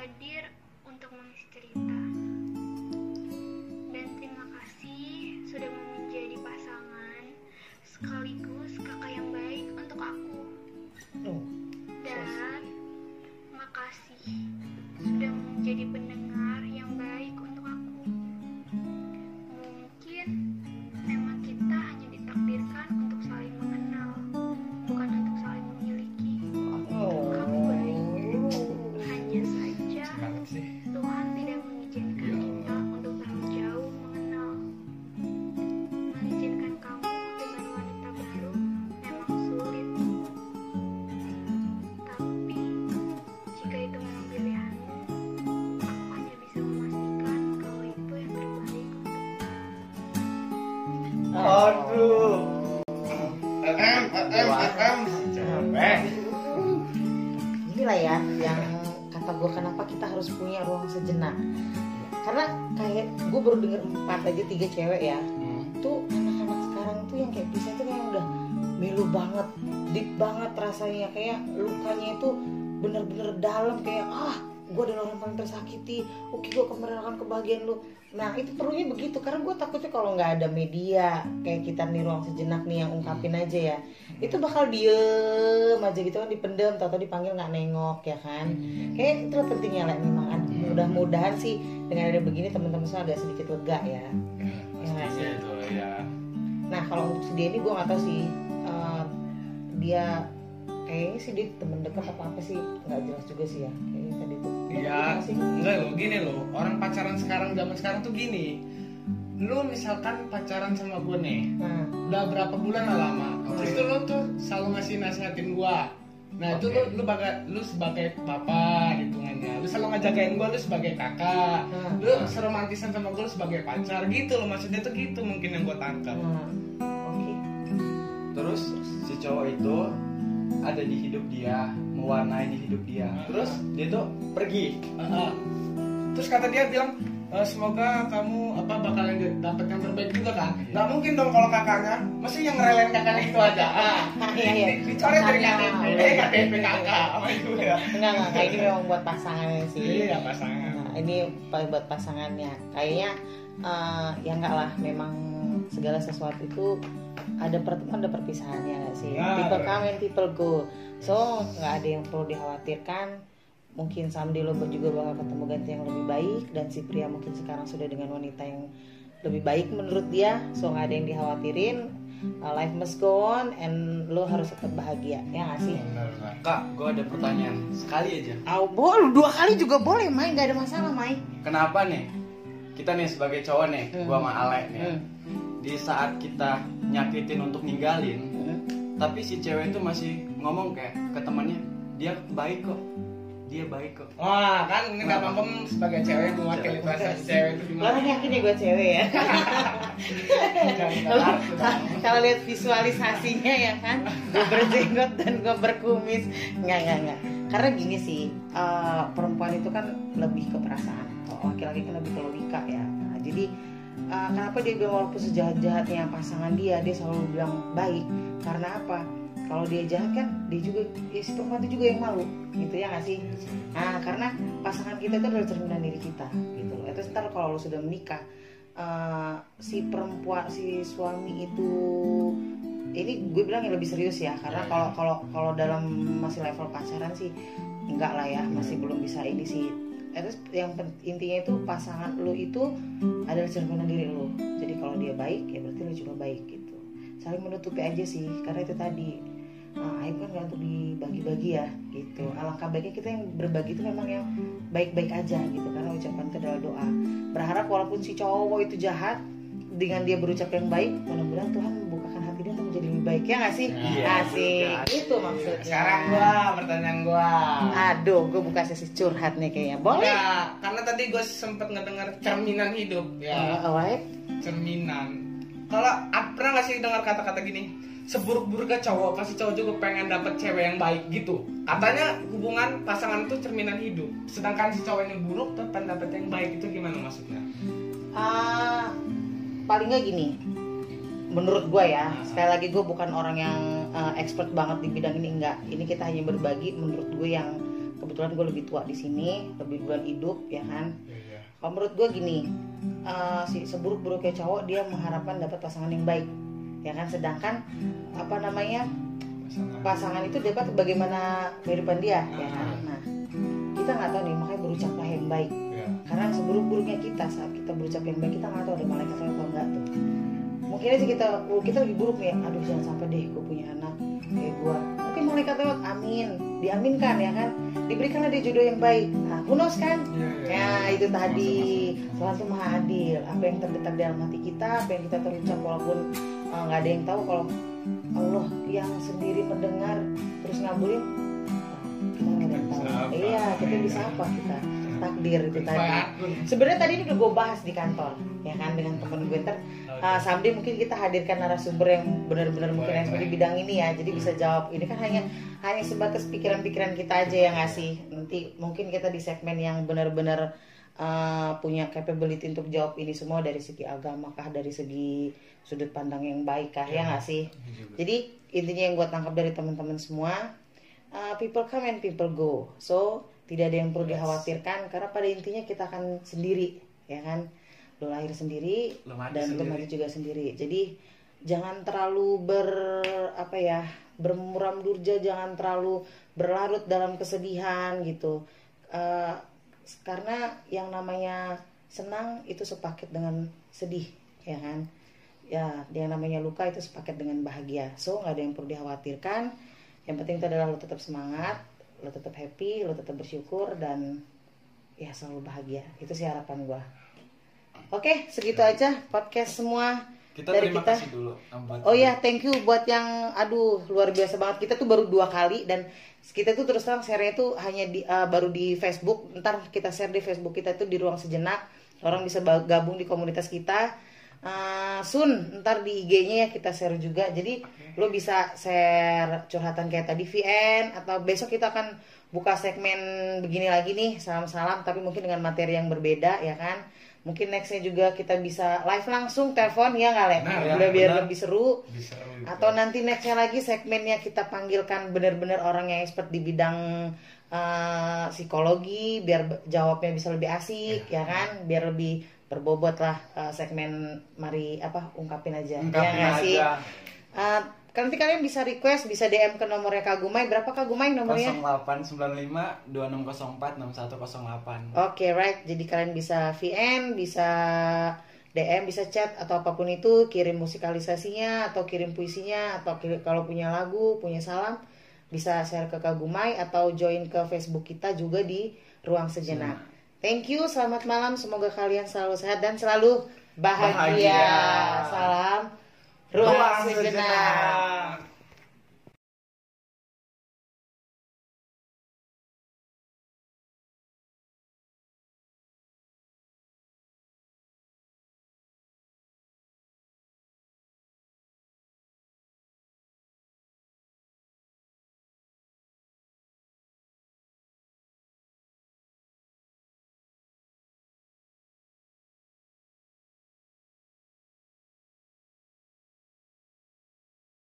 hadir untuk mengisi cerita. Dan terima kasih sudah mau menjadi pasangan sekaligus kakak yang baik untuk aku. Dan makasih sudah menjadi pendengar yang baik untuk aku. Mungkin memang kita hanya ditakdirkan untuk saling mengenal, bukan untuk saling memiliki. Kamu baik. Hanya saja Tuhan tidak mengizinkan kita untuk terlalu jauh mengenal. Mengizinkan kamu dengan wanita baru memang sulit. Tapi jika itu memang pilihanmu, aku hanya bisa memastikan kalau itu yang terbaik untukmu. Aduh. Inilah ya yang kata gue, kenapa kita harus punya ruang sejenak. Karena kayak gue baru denger 4 aja 3 cewek ya. Tuh anak-anak sekarang tuh yang kayak bisa tuh kayak udah milu banget, deep banget rasanya, kayak lukanya itu bener-bener dalam, kayak gue adalah orang paling tersakiti, oke gue akan merelakan kebahagiaan lu. Nah itu perlunya begitu, karena gue takutnya kalau nggak ada media kayak kita nih ruang sejenak nih yang ungkapin aja ya, itu bakal diem aja gitu kan, dipendem, tau-tau dipanggil nggak nengok ya kan. Kayak itu pentingnya lah memang. Mudah-mudahan sih dengan ada begini teman-teman semua agak sedikit lega ya. Pastinya itu ya. Nah kalau untuk si dia ini gue nggak tahu sih, dia kayaknya sih dia temen dekat apa sih, nggak jelas juga sih ya kayaknya tadi tuh. Iya, enggak loh, gini loh, orang pacaran sekarang, zaman sekarang tuh gini. Lu misalkan pacaran sama gue nih, udah berapa bulan lah lama, terus itu lu tuh selalu ngasih nasihatin gue. Nah itu lu sebagai papa hitungannya, lu selalu ngejagain gue, lu sebagai kakak, lu seromantisan sama gue, lu sebagai pacar gitu loh, maksudnya tuh gitu mungkin yang gue tangkap. Terus si cowok itu ada di hidup dia, mewarnai di hidup dia. Terus dia tuh pergi. Terus kata dia bilang, semoga kamu bakalan dapet yang terbaik juga kan. Nggak mungkin dong kalau kakaknya, mesti yang ngerelain kakaknya itu aja. Dicoret dari KTP kakak sama itu ya. Enggak, ini memang buat pasangannya sih. Iya, pasangan. Nah, ini buat pasangannya. Kayaknya ya enggak lah, memang segala sesuatu itu ada pertemuan, ada perpisahannya gak sih? People come and people go. So nggak ada yang perlu dikhawatirkan. Mungkin someday lo juga bakal ketemu ganti yang lebih baik, dan si pria mungkin sekarang sudah dengan wanita yang lebih baik menurut dia. So nggak ada yang dikhawatirin. Life must go on, and lo harus tetap bahagia, ya nggak sih? Kak, gue ada pertanyaan sekali aja. Boleh 2 kali juga boleh, Mai, nggak ada masalah, Mai. Kenapa nih? Kita nih sebagai cowok nih, gue sama Ale nih. Di saat kita nyakitin untuk ninggalin, tapi si cewek itu masih ngomong kayak ke temannya, dia baik kok. Wah kan ini nggak mampu sebagai cewek mewakili perasaan cewek itu gimana? Lo yakin ya gue cewek ya? Kalau lihat visualisasinya ya kan, gue berjenggot dan gue berkumis, nggak. Karena gini sih, perempuan itu kan lebih ke perasaan, laki-laki kan lebih ke logika ya. Nah, jadi kenapa dia bilang walaupun sejahat-jahatnya pasangan dia selalu bilang baik? Karena apa? Kalau dia jahat kan, dia juga, si perempuan itu juga yang malu, gitu ya nggak sih? Nah, karena pasangan kita itu adalah cerminan diri kita, gitu loh. Terus ntar kalau lo sudah menikah, si perempuan, si suami itu, ini gue bilang yang lebih serius ya, karena kalau dalam masih level pacaran sih, enggak lah ya, masih belum bisa ini sih. Terus yang intinya itu pasangan lo itu adalah cerminan diri lo. Jadi kalau dia baik, ya berarti lo juga baik gitu. Saling menutupi aja sih, karena itu tadi. Aib kan gak untuk dibagi-bagi ya gitu. Alangkah baiknya kita yang berbagi itu memang yang baik-baik aja gitu, karena ucapan itu adalah doa. Berharap walaupun si cowok itu jahat, dengan dia berucap yang baik, mudah-mudahan Tuhan membukakan hati dia untuk menjadi lebih baik, ya gak sih? Asik, itu maksudnya. Sekarang pertanyaan gua. Aduh, gue buka sesi curhat nih kayaknya. Boleh? Ya, karena tadi gue sempet ngedengar cerminan hidup ya. Cerminan. Kalau pernah gak sih dengar kata-kata gini? Seburuk-buruknya cowok, pasti cowok juga pengen dapet cewek yang baik gitu. Katanya hubungan pasangan itu cerminan hidup. Sedangkan si cowok yang buruk tuh pengen dapet yang baik, itu gimana maksudnya? Paling gak gini, menurut gue ya, sekali lagi gue bukan orang yang expert banget di bidang ini, enggak. Ini kita hanya berbagi menurut gue yang kebetulan gue lebih tua di sini, lebih duluan hidup ya kan. Kalau menurut gue gini, seburuk-buruknya cowok dia mengharapkan dapat pasangan yang baik, ya kan. Sedangkan pasangan itu dapat bagaimana kehidupan dia, ya kan. Nah, kita nggak tahu nih, makanya berucaplah yang baik. Karena seburuk-buruknya kita saat kita berucap yang baik, kita nggak tahu ada malaikat atau enggak tuh. Mungkin aja kita lebih buruk nih, aduh jangan sampai deh gue punya anak kayak gue. Mungkin malaikat lewat, amin, diaminkan ya kan, diberikanlah dia jodoh yang baik. Nah, who knows kan? Ya itu tadi, Tuhan tuh maha adil. Apa yang terdetak dalam hati kita, apa yang kita terucap walaupun nggak ada yang tahu, kalau Allah yang sendiri mendengar terus ngabulin, kita nggak ada yang tahu. Iya, kita bisa apa kita? Takdir itu tadi. Sebenarnya tadi ini udah gue bahas di kantor, ya kan, dengan temen gue. Ntar someday mungkin kita hadirkan narasumber yang benar-benar mungkin expert di bidang ini ya, jadi bisa jawab. Ini kan hanya sebatas pikiran-pikiran kita aja ya nggak sih. Nanti mungkin kita di segmen yang benar-benar punya capability untuk jawab ini semua, dari segi agama kah, dari segi sudut pandang yang baik kah, ya nggak sih. Jadi intinya yang gue tangkap dari teman-teman semua, people come and people go, so tidak ada yang perlu dikhawatirkan, karena pada intinya kita akan sendiri, ya kan. Lo lahir sendiri dan lo mati juga sendiri. Jadi jangan terlalu bermuram durja, jangan terlalu berlarut dalam kesedihan gitu. Karena yang namanya senang itu sepaket dengan sedih, ya kan. Ya, yang namanya luka itu sepaket dengan bahagia. So nggak ada yang perlu dikhawatirkan. Yang penting itu adalah lo tetap semangat, lo tetap happy, lo tetap bersyukur, dan ya selalu bahagia. Itu sih harapan gue. Oke, segitu aja podcast semua dari terima kita. Kasih dulu. Oh ya, thank you buat yang luar biasa banget. Kita tuh baru 2 kali, dan kita tuh terus terang share-nya tuh hanya baru di Facebook. Ntar kita share di Facebook kita tuh di Ruang Sejenak. Orang bisa gabung di komunitas kita. Soon ntar di IG-nya ya kita share juga. Jadi lo bisa share curhatan kayak tadi VN, atau besok kita akan buka segmen begini lagi nih, salam-salam, tapi mungkin dengan materi yang berbeda, ya kan. Mungkin nextnya juga kita bisa live langsung, telepon, ya nggak Le? Biar lebih seru. Atau nanti nextnya lagi segmennya kita panggilkan benar-benar orang yang expert di bidang psikologi, biar jawabnya bisa lebih asik, ya kan, biar lebih berbobot lah. Segmen mari ungkapin aja. Sih. Nanti kalian bisa request, bisa DM ke nomornya Kak Gumai. Berapa Kak Gumai nomornya? 0895 2604 6108. Oke, right. Jadi kalian bisa VN, bisa DM, bisa chat, atau apapun itu, kirim musikalisasinya atau kirim puisinya, atau kalau punya lagu, punya salam, bisa share ke Kak Gumai atau join ke Facebook kita juga di Ruang Sejenak. Thank you, selamat malam. Semoga kalian selalu sehat dan selalu bahagia. Salam Ruang Sejenak.